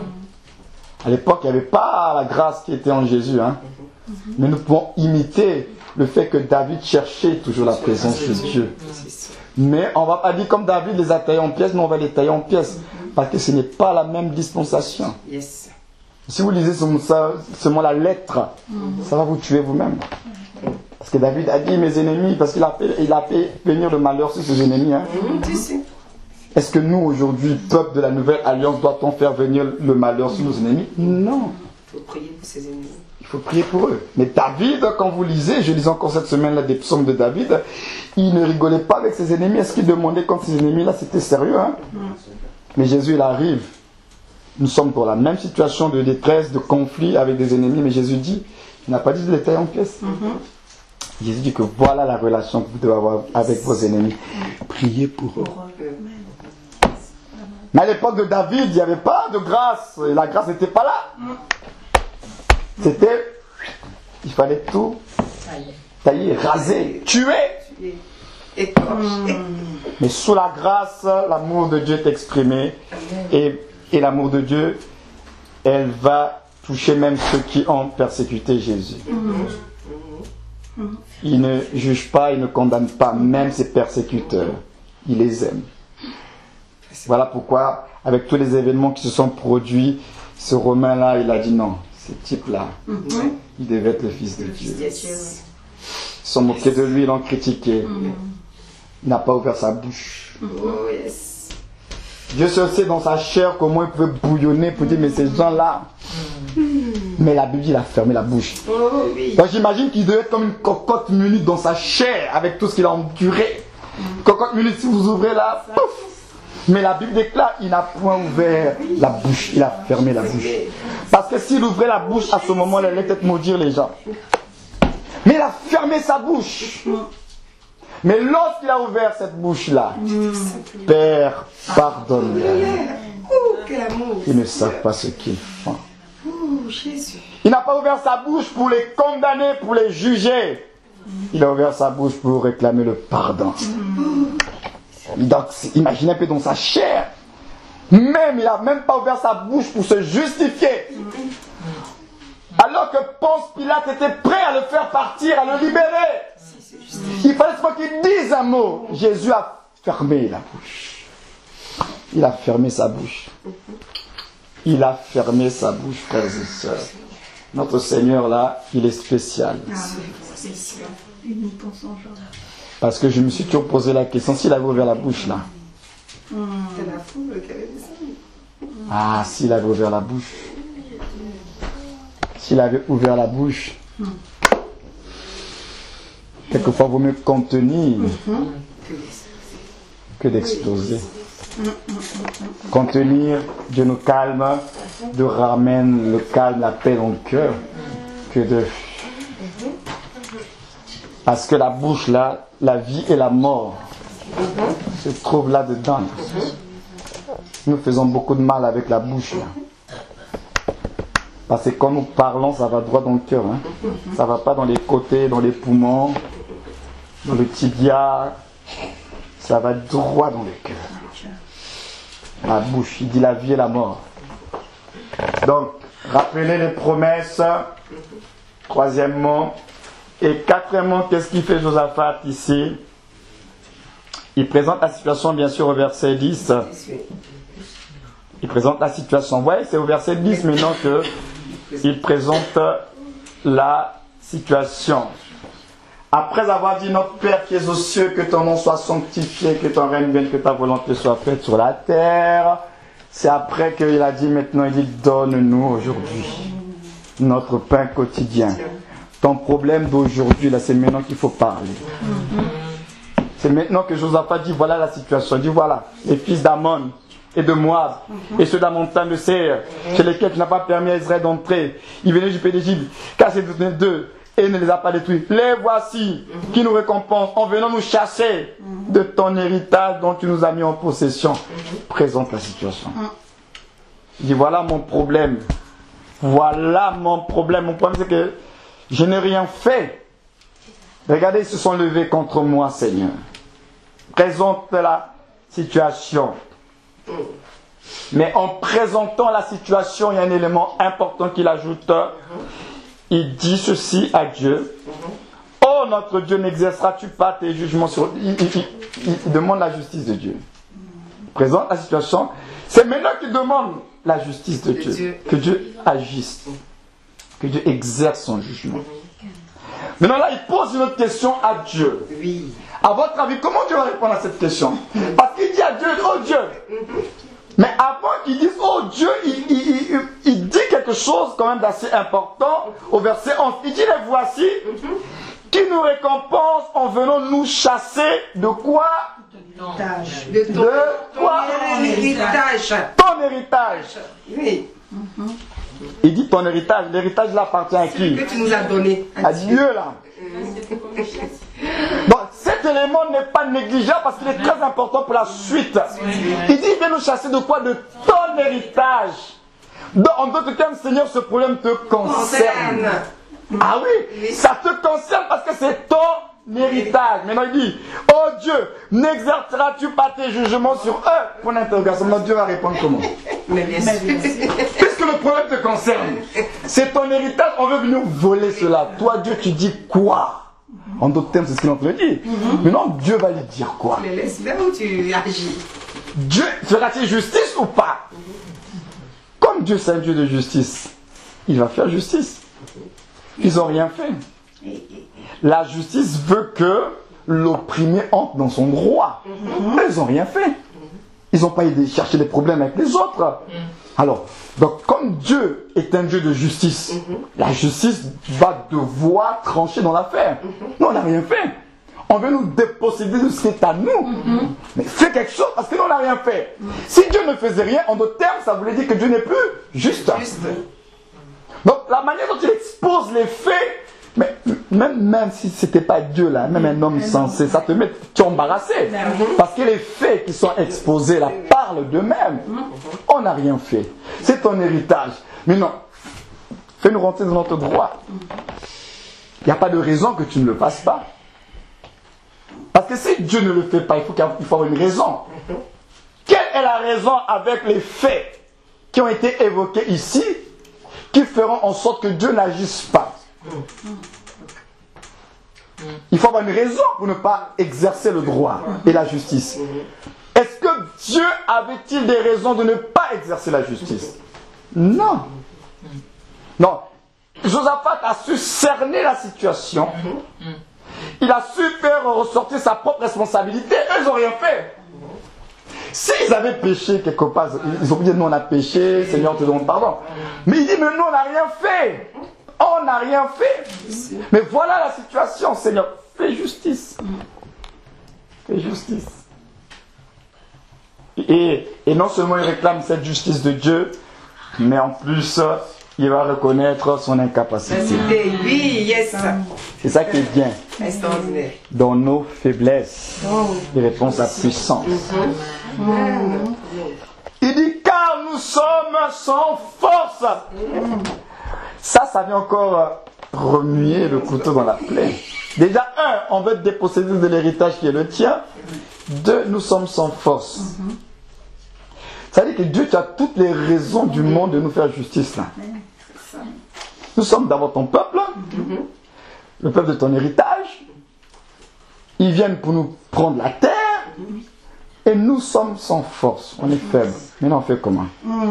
À l'époque, il n'y avait pas la grâce qui était en Jésus. Hein. Mais nous pouvons imiter le fait que David cherchait toujours la présence de Dieu. Mais on ne va pas dire comme David les a taillés en pièces, mais on va les tailler en pièces. Parce que ce n'est pas la même dispensation. Si vous lisez seulement la lettre, ça va vous tuer vous-même. Parce que David a dit mes ennemis, parce qu'il a fait venir le malheur sur ses ennemis. Hein. Est-ce que nous, aujourd'hui, peuple de la nouvelle alliance, doit-on faire venir le malheur sur nos ennemis? Non. Il faut prier pour ses ennemis. Il faut prier pour eux. Mais David, quand vous lisez, je lisais encore cette semaine-là des psaumes de David, il ne rigolait pas avec ses ennemis. Est-ce qu'il demandait contre ses ennemis? Là, c'était sérieux. Hein? Mais Jésus, il arrive. Nous sommes dans la même situation de détresse, de conflit avec des ennemis. Mais Jésus dit, il n'a pas dit de les tailler en pièces. Jésus dit que voilà la relation que vous devez avoir avec vos ennemis. Priez pour eux. Mais à l'époque de David, il n'y avait pas de grâce. Et la grâce n'était pas là. C'était, il fallait tout tailler, raser, tuer. Mais sous la grâce, l'amour de Dieu est exprimé. Et l'amour de Dieu, elle va toucher même ceux qui ont persécuté Jésus. Il ne juge pas, il ne condamne pas, même ses persécuteurs. Il les aime. Voilà pourquoi, avec tous les événements qui se sont produits, ce Romain-là, il a dit non, ce type-là, il devait être le Fils de Dieu. Ils sont moqués de lui, ils l'ont critiqué. Il n'a pas ouvert sa bouche. Dieu seul sait dans sa chair comment il pouvait bouillonner pour dire mais ces gens-là. Mais la Bible dit il a fermé la bouche. Donc j'imagine qu'il devait être comme une cocotte munie dans sa chair avec tout ce qu'il a enduré. Cocotte munie, si vous ouvrez là, pouf. Mais la Bible déclare il n'a point ouvert la bouche, il a fermé la bouche. Parce que s'il ouvrait la bouche à ce moment-là, il allait peut-être maudire les gens. Mais il a fermé sa bouche. Mais lorsqu'il a ouvert cette bouche-là, Père, pardonne-leur. Oh, quel amour. Ils ne savent pas ce qu'ils font. Oh, Jésus. Il n'a pas ouvert sa bouche pour les condamner, pour les juger. Il a ouvert sa bouche pour réclamer le pardon. Donc, imaginez un peu dans sa chair. Même, il n'a même pas ouvert sa bouche pour se justifier. Alors que Ponce Pilate était prêt à le faire partir, à le libérer. Il fallait seulement qu'il dise un mot. Jésus a fermé la bouche. Il a fermé sa bouche. Il a fermé sa bouche, frères et sœurs. Notre Seigneur là, il est spécial. Parce que je me suis toujours posé la question, s'il avait ouvert la bouche là. C'est la foule qui avait descendu. Ah, s'il avait ouvert la bouche. S'il avait ouvert la bouche. Quelquefois, il vaut mieux contenir que d'exploser. Contenir, Dieu nous calme, Dieu ramène le calme, la paix dans le cœur, que de... Parce que la bouche là, la vie et la mort se trouvent là-dedans. Nous faisons beaucoup de mal avec la bouche là. Parce que quand nous parlons, ça va droit dans le cœur. Hein. Ça ne va pas dans les côtés, dans les poumons, dans le tibia. Ça va droit dans le cœur. La bouche, il dit la vie et la mort. Donc, rappelez les promesses. Troisièmement. Et quatrièmement, qu'est-ce qu'il fait Josaphat ici? Il présente la situation, bien sûr, au verset 10. Il présente la situation. Ouais, c'est au verset 10 maintenant que il présente la situation. Après avoir dit, notre Père qui es aux cieux, que ton nom soit sanctifié, que ton règne vienne, que ta volonté soit faite sur la terre. C'est après qu'il a dit, maintenant, il dit, donne-nous aujourd'hui notre pain quotidien. Ton problème d'aujourd'hui, là, c'est maintenant qu'il faut parler. C'est maintenant que Josaphat dit, voilà la situation. Il dit, voilà, les fils d'Ammon et de Moab, et ceux de la montagne de Séir, chez lesquels tu n'as pas permis à Israël d'entrer. Ils venaient du pays d'Égypte, car c'est d'eux, et ne les a pas détruits. Les voici, qui nous récompensent en venant nous chasser de ton héritage dont tu nous as mis en possession. Présente la situation. Il dit, voilà mon problème. Voilà mon problème. Mon problème, c'est que je n'ai rien fait. Regardez, ils se sont levés contre moi, Seigneur. Présente la situation. Mais en présentant la situation, il y a un élément important qu'il ajoute. Il dit ceci à Dieu. Oh, notre Dieu, n'exerceras-tu pas tes jugements sur... Il demande la justice de Dieu. Il présente la situation. C'est maintenant qu'il demande la justice de Dieu. Que Dieu agisse. Que Dieu exerce son jugement. Maintenant là, il pose une autre question à Dieu. Oui. À votre avis, comment Dieu va répondre à cette question? Parce qu'il dit à Dieu, oh Dieu. Mais avant qu'il dise, oh Dieu, il dit quelque chose quand même d'assez important au verset 11. Il dit, les voici, qui nous récompense en venant nous chasser de quoi? De quoi? Ton héritage. Ton héritage. Oui. Il dit ton héritage. L'héritage là appartient à qui? Que tu nous as donné. À Dieu là. Donc cet élément n'est pas négligeable parce qu'il est très important pour la suite. Il dit, il vient nous chasser de quoi? De ton héritage. Donc, en d'autres termes, Seigneur, ce problème te concerne. Ah oui, ça te concerne parce que c'est ton héritage. Maintenant il dit, oh Dieu, n'exerceras-tu pas tes jugements sur eux? Point d'interrogation. Maintenant Dieu va répondre comment? Mais bien sûr. Puisque le problème te concerne, c'est ton héritage, on veut venir voler cela. Toi Dieu, tu dis quoi? En d'autres termes, c'est ce qu'il est en train de dire. Maintenant Dieu va lui dire quoi? Mais laisse bien où tu agis. Dieu fera-t-il justice ou pas? Comme Dieu c'est un Dieu de justice, il va faire justice. Ils n'ont rien fait. La justice veut que l'opprimé entre dans son droit. Ils n'ont rien fait. Ils n'ont pas aidé chercher des problèmes avec les autres. Alors, donc comme Dieu est un Dieu de justice, la justice va devoir trancher dans l'affaire. Nous, on n'a rien fait. On veut nous déposséder de ce qui est à nous. Mais fais quelque chose parce que nous, on n'a rien fait. Si Dieu ne faisait rien, en d'autres termes, ça voulait dire que Dieu n'est plus juste. Donc, la manière dont il expose les faits, mais même si c'était pas Dieu là, même un homme sensé, ça te met, tu es embarrassé. Parce que les faits qui sont exposés là parlent d'eux-mêmes. On n'a rien fait. C'est ton héritage. Mais non, fais-nous rentrer dans notre droit. Il n'y a pas de raison que tu ne le fasses pas. Parce que si Dieu ne le fait pas, il faut avoir une raison. Quelle est la raison avec les faits qui ont été évoqués ici, qui feront en sorte que Dieu n'agisse pas? Il faut avoir une raison pour ne pas exercer le droit et la justice. Est-ce que Dieu avait-il des raisons de ne pas exercer la justice? Non. Non. Josaphat a su cerner la situation. Il a su faire ressortir sa propre responsabilité. Eux, ils n'ont rien fait. S'ils avaient péché quelque part, ils ont dit nous on a péché, Seigneur te demande pardon. Mais il dit mais nous on n'a rien fait. On n'a rien fait. Mais voilà la situation, Seigneur. Fais justice. Fais justice. Et non seulement il réclame cette justice de Dieu, mais en plus, il va reconnaître son incapacité. Oui, yes. C'est ça qui est bien. Extraordinaire. Dans nos faiblesses, il répond sa puissance. Il dit car nous sommes sans force. Ça vient encore remuer le couteau dans la plaie. Déjà, 1, on veut te déposséder de l'héritage qui est le tien. 2, nous sommes sans force. Ça veut dire que Dieu, tu as toutes les raisons du monde de nous faire justice là. Nous sommes d'abord ton peuple, le peuple de ton héritage. Ils viennent pour nous prendre la terre. Et nous sommes sans force. On est faibles. Maintenant, on fait comment?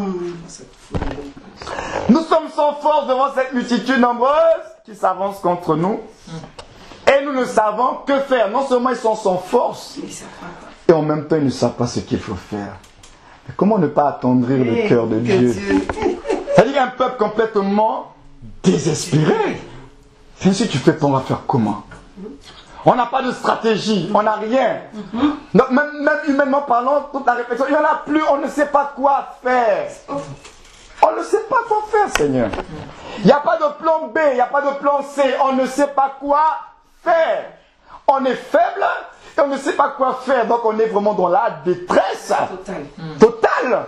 Nous sommes sans force devant cette multitude nombreuse qui s'avance contre nous. Et nous ne savons que faire. Non seulement ils sont sans force, et en même temps ils ne savent pas ce qu'il faut faire. Mais comment ne pas attendrir le cœur de Dieu? C'est-à-dire un peuple complètement désespéré. Si tu fais pas, on va faire comment? On n'a pas de stratégie, on n'a rien. Même humainement parlant, toute la réflexion, il n'y en a plus, on ne sait pas quoi faire. On ne sait pas quoi faire, Seigneur. Il n'y a pas de plan B, il n'y a pas de plan C, on ne sait pas quoi faire. On est faible et on ne sait pas quoi faire, donc on est vraiment dans la détresse totale.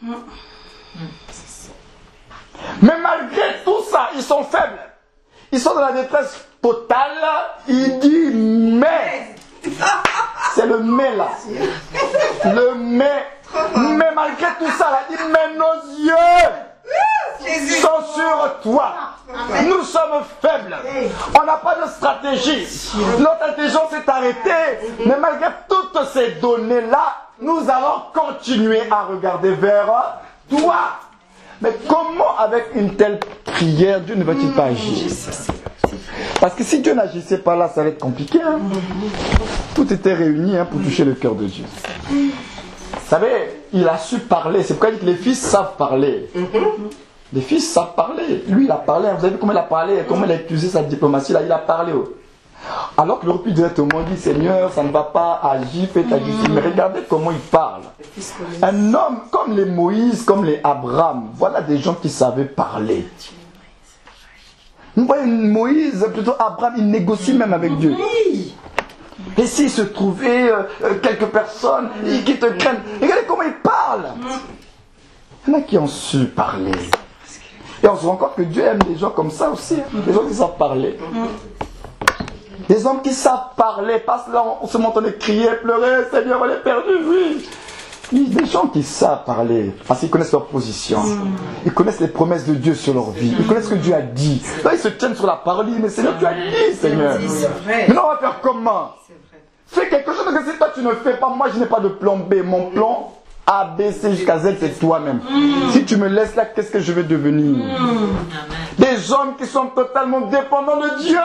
Mais malgré tout ça, ils sont faibles. Ils sont dans la détresse totale. Il dit mais. C'est le mais là. Le mais. Mais malgré tout ça, là, il dit mais nos yeux sont sur toi. Nous sommes faibles. On n'a pas de stratégie. Notre intelligence est arrêtée. Mais malgré toutes ces données-là, nous allons continuer à regarder vers toi. Mais comment avec une telle prière, Dieu ne va-t-il pas agir? Parce que si Dieu n'agissait pas là, ça va être compliqué. Hein? Tout était réuni pour toucher le cœur de Dieu. Vous savez, il a su parler. C'est pourquoi il dit que les fils savent parler. Les fils savent parler. Lui, il a parlé. Vous avez vu comment il a parlé, comment il a utilisé sa diplomatie là. Il a parlé. Alors qu'il aurait pu directement dire Seigneur, ça ne va pas, agir, fais ta justice. Mais regardez comment il parle. Un homme comme les Moïse, comme les Abraham, voilà des gens qui savaient parler. Vous voyez, Moïse, plutôt Abraham, il négocie même avec Dieu. Et s'il se trouvait quelques personnes qui te craignent, regardez comment il parle. Il y en a qui ont su parler. Et on se rend compte que Dieu aime des gens comme ça aussi. Des gens qui savent parler. Des hommes qui savent parler. Parce que là, on se montre de crier, pleurer, Seigneur, on est perdu, oui. Des gens qui savent parler, parce qu'ils connaissent leur position. Ils connaissent les promesses de Dieu sur leur vie. Ils connaissent ce que Dieu a dit. Là, ils se tiennent sur la parole. Mais Seigneur, tu as dit, Seigneur. Maintenant, on va faire comment? Fais quelque chose, parce que si toi tu ne fais pas, moi je n'ai pas de plan B. Mon plan A, B, C jusqu'à Z, c'est toi-même. Si tu me laisses là, qu'est-ce que je vais devenir? Des hommes qui sont totalement dépendants de Dieu.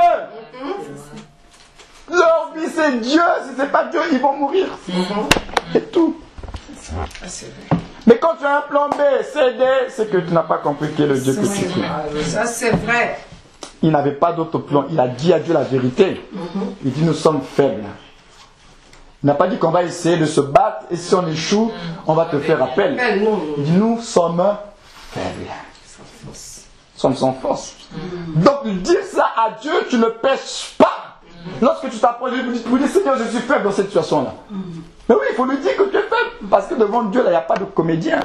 Leur vie c'est Dieu. Si c'est pas Dieu, ils vont mourir. C'est tout. Mais quand tu as un plan B, C, D, c'est que tu n'as pas compris qui est le Dieu que tu pries. Ça c'est vrai. Il n'avait pas d'autre plan. Il a dit à Dieu la vérité. Il dit nous sommes faibles. Il n'a pas dit qu'on va essayer de se battre et si on échoue, on va te faire appel. Il dit nous sommes faibles. sommes sans force. Donc dire ça à Dieu, tu ne pêches pas. Lorsque tu t'approches, vous dis Seigneur, je suis faible dans cette situation-là. Mais oui, il faut lui dire que tu es faible. Parce que devant Dieu, là, il n'y a pas de comédien.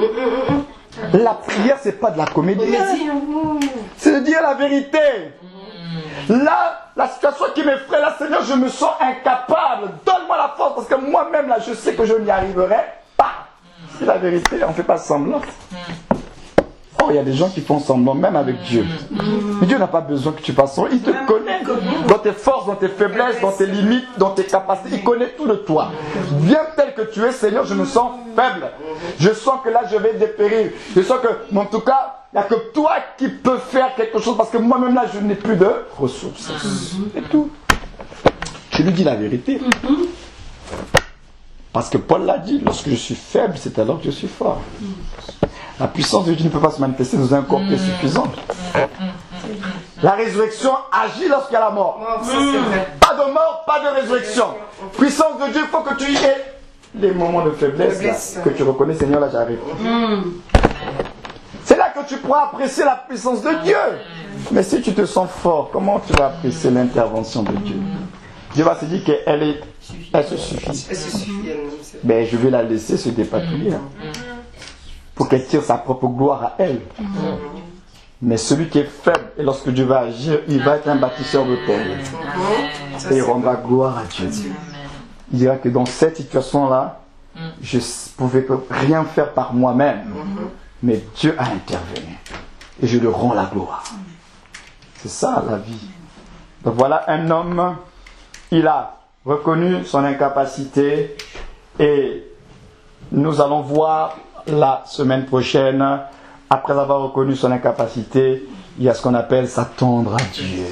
La prière, c'est pas de la comédie. C'est de dire la vérité. Là, la situation qui m'effraie, là, Seigneur, je me sens incapable. Donne-moi la force parce que moi-même, là, je sais que je n'y arriverai pas. C'est la vérité, on ne fait pas semblant. Oh, il y a des gens qui font semblant, même avec Dieu. Mais Dieu n'a pas besoin que tu fasses semblant. Il te connaît. Dans tes forces, dans tes faiblesses, dans tes limites, dans tes capacités. Il connaît tout de toi. Bien tel que tu es, Seigneur, je me sens faible. Je sens que là, je vais dépérir. Je sens que, en tout cas, il n'y a que toi qui peux faire quelque chose parce que moi-même, là, je n'ai plus de ressources. C'est tout. Je lui dis la vérité. Parce que Paul l'a dit, lorsque je suis faible, c'est alors que je suis fort. La puissance de Dieu ne peut pas se manifester dans un corps qui est suffisant. La résurrection agit lorsqu'il y a la mort. Pas de mort, pas de résurrection. Puissance de Dieu, il faut que tu y aies les moments de faiblesse, là, que tu reconnais, Seigneur, là j'arrive. C'est là que tu pourras apprécier la puissance de Dieu. Mais si tu te sens fort, comment tu vas apprécier l'intervention de Dieu? Dieu va se dire qu'elle se suffit. Mais je vais la laisser se dépatouiller. Pour qu'elle tire sa propre gloire à elle. Mais celui qui est faible, et lorsque Dieu va agir, il va être un bâtisseur de terre. Et il rendra gloire à Dieu. Il dira que dans cette situation-là, je ne pouvais rien faire par moi-même. Mais Dieu a intervenu. Et je lui rends la gloire. C'est ça la vie. Donc voilà un homme, il a reconnu son incapacité. Et nous allons voir la semaine prochaine, après avoir reconnu son incapacité, il y a ce qu'on appelle s'attendre à Dieu.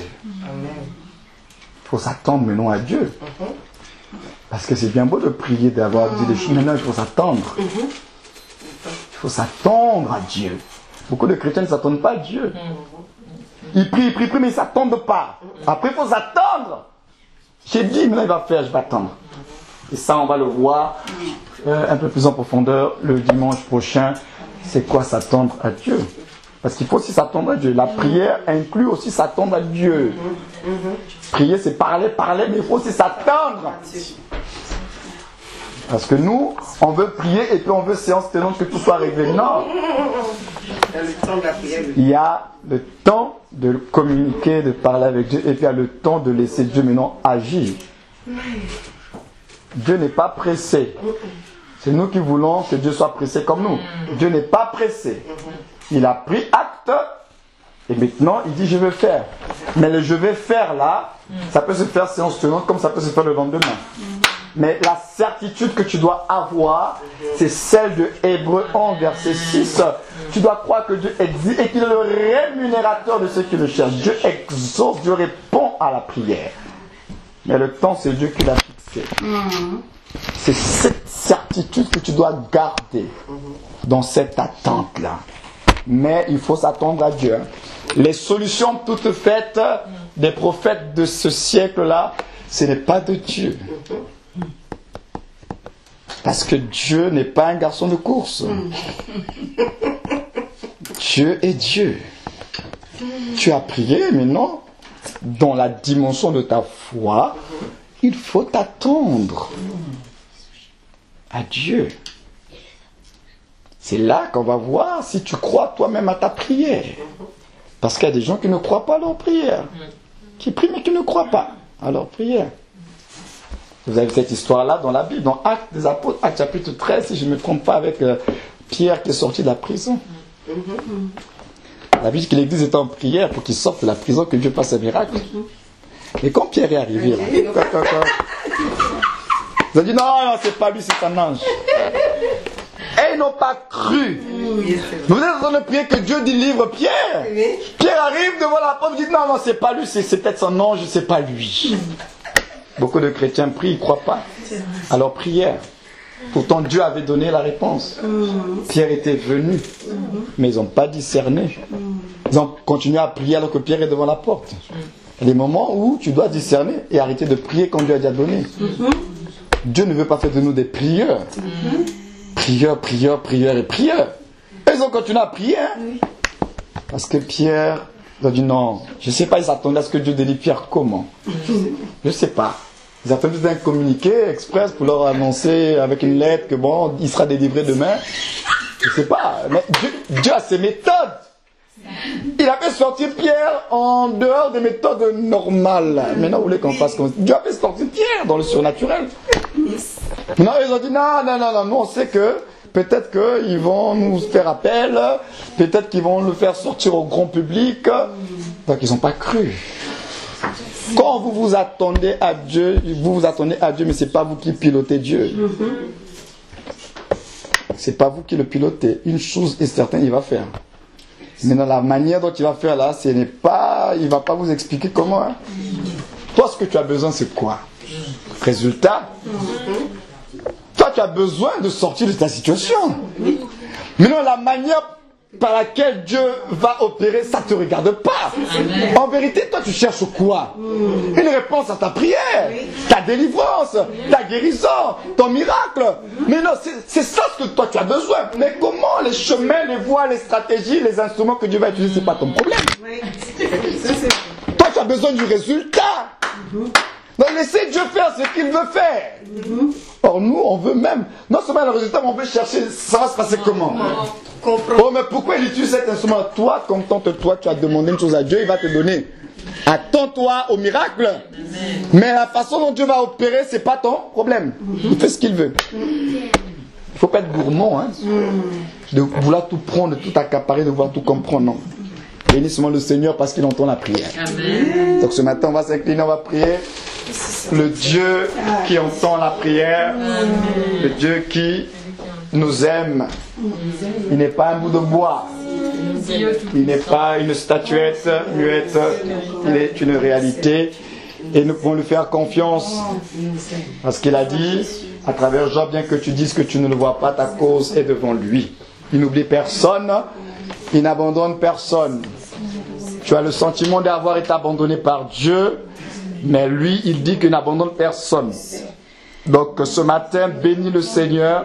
Il faut s'attendre maintenant à Dieu. Parce que c'est bien beau de prier, d'avoir dit des choses. Maintenant, il faut s'attendre. Il faut s'attendre à Dieu. Beaucoup de chrétiens ne s'attendent pas à Dieu. Ils prient, mais ils ne s'attendent pas. Après, il faut s'attendre. J'ai dit, maintenant il va faire, je vais attendre. Et ça, on va le voir un peu plus en profondeur le dimanche prochain. C'est quoi s'attendre à Dieu? Parce qu'il faut aussi s'attendre à Dieu. La prière inclut aussi s'attendre à Dieu. Prier, c'est parler, mais il faut aussi s'attendre. Parce que nous, on veut prier et puis on veut séance tenante que tout soit réglé. Non. Il y a le temps de communiquer, de parler avec Dieu, et puis il y a le temps de laisser Dieu maintenant agir. Dieu n'est pas pressé. C'est nous qui voulons que Dieu soit pressé comme nous. Dieu n'est pas pressé. Il a pris acte et maintenant il dit je vais faire. Mais le je vais faire là, ça peut se faire séance tenante comme ça peut se faire le lendemain. Mais la certitude que tu dois avoir, c'est celle de Hébreux 11, verset 6. Tu dois croire que Dieu existe et qu'il est le rémunérateur de ceux qui le cherchent. Dieu exauce, Dieu répond à la prière. Mais le temps, c'est Dieu qui l'a fixé. C'est cette certitude que tu dois garder dans cette attente-là. Mais il faut s'attendre à Dieu. Les solutions toutes faites des prophètes de ce siècle-là, ce n'est pas de Dieu. Parce que Dieu n'est pas un garçon de course. Dieu est Dieu. Tu as prié, mais non. Dans la dimension de ta foi, il faut t'attendre à Dieu. C'est là qu'on va voir si tu crois toi-même à ta prière. Parce qu'il y a des gens qui ne croient pas à leur prière. Qui prient mais qui ne croient pas à leur prière. Vous avez cette histoire-là dans la Bible, dans Actes des Apôtres, Actes chapitre 13, si je ne me trompe pas, avec Pierre qui est sorti de la prison. La Bible dit que l'Église était en prière pour qu'il sorte de la prison, que Dieu fasse un miracle. Et quand Pierre est arrivé, là, ils ont dit non, c'est pas lui, c'est un ange. Et ils n'ont pas cru. Vous êtes en train de prier que Dieu délivre Pierre. Pierre arrive devant la porte, il dit non, c'est pas lui, c'est peut-être son ange, c'est pas lui. Beaucoup de chrétiens prient, ils ne croient pas à leur prière. Pourtant, Dieu avait donné la réponse. Pierre était venu, mais ils n'ont pas discerné. Ils ont continué à prier alors que Pierre est devant la porte. Il y a des moments où tu dois discerner et arrêter de prier quand Dieu a déjà donné. Dieu ne veut pas faire de nous des prieurs. Prieurs. Et ils ont continué à prier. Parce que Pierre a dit non. Je ne sais pas, ils attendaient à ce que Dieu délivre Pierre comment. Je ne sais pas. Ils attendaient un communiqué express pour leur annoncer avec une lettre que bon, il sera délivré demain. Je ne sais pas. Mais Dieu a ses méthodes. Il a fait sortir Pierre en dehors des méthodes normales. Maintenant, vous voulez qu'on fasse comme ça. Dieu a fait sortir Pierre dans le surnaturel. Non, ils ont dit non. Nous, on sait que peut-être qu'ils vont nous faire appel. Peut-être qu'ils vont le faire sortir au grand public. Donc, ils n'ont pas cru. Quand vous vous attendez à Dieu, mais ce n'est pas vous qui pilotez Dieu. Ce n'est pas vous qui le pilotez. Une chose est certaine, il va faire. Mais dans la manière dont il va faire là, il ne va pas vous expliquer comment. Hein. Toi, ce que tu as besoin, c'est quoi? Résultat. Toi, tu as besoin de sortir de ta situation. Mais non, la manière par laquelle Dieu va opérer, ça ne te regarde pas. En vérité, toi, tu cherches quoi? Une réponse à ta prière, ta délivrance, ta guérison, ton miracle. Mais non, c'est ça ce que toi, tu as besoin. Mais comment les chemins, les voies, les stratégies, les instruments que Dieu va utiliser, ce n'est pas ton problème. Toi, tu as besoin du résultat. Donc, laissez Dieu faire ce qu'il veut faire. Or, nous, on veut même, non seulement le résultat, mais on veut chercher, ça va se passer comment? Oh, mais pourquoi il utilise cet instrument? Toi, contente-toi, tu as demandé une chose à Dieu, il va te donner. Attends-toi au miracle. Mais la façon dont Dieu va opérer, ce n'est pas ton problème. Il fait ce qu'il veut. Il ne faut pas être gourmand, hein, de vouloir tout prendre, de tout accaparer, de vouloir tout comprendre. Non. Bénissons le Seigneur parce qu'il entend la prière. Amen. Donc ce matin, on va s'incliner, on va prier. Le Dieu qui entend la prière, le Dieu qui nous aime. Il n'est pas un bout de bois. Il n'est pas une statuette muette. Il est une réalité. Et nous pouvons lui faire confiance. Parce qu'il a dit, à travers Job, bien que tu dises que tu ne le vois pas, ta cause est devant lui. Il n'oublie personne. Il n'abandonne personne. Tu as le sentiment d'avoir été abandonné par Dieu, mais lui, il dit qu'il n'abandonne personne. Donc ce matin, bénis le Seigneur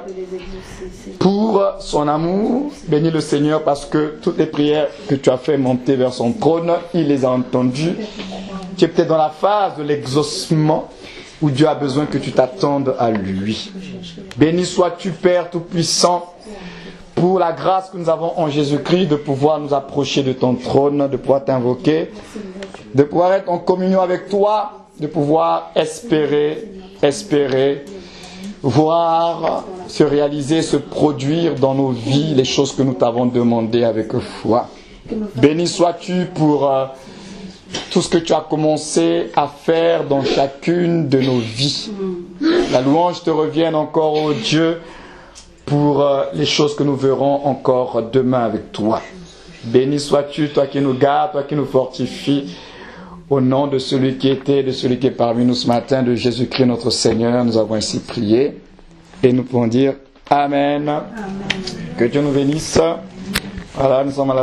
pour son amour. Bénis le Seigneur parce que toutes les prières que tu as fait monter vers son trône, il les a entendues. Tu es peut-être dans la phase de l'exaucement où Dieu a besoin que tu t'attendes à lui. Béni sois-tu, Père Tout-Puissant, pour la grâce que nous avons en Jésus-Christ de pouvoir nous approcher de ton trône, de pouvoir t'invoquer, de pouvoir être en communion avec toi, de pouvoir espérer, voir se réaliser, se produire dans nos vies les choses que nous t'avons demandées avec foi. Béni sois-tu pour tout ce que tu as commencé à faire dans chacune de nos vies. La louange te revienne encore, ô Dieu, pour les choses que nous verrons encore demain avec toi. Béni sois-tu, toi qui nous gardes, toi qui nous fortifies, au nom de celui qui était, de celui qui est parmi nous ce matin, de Jésus-Christ notre Seigneur, nous avons ainsi prié et nous pouvons dire Amen. Amen. Que Dieu nous bénisse. Voilà, nous sommes à la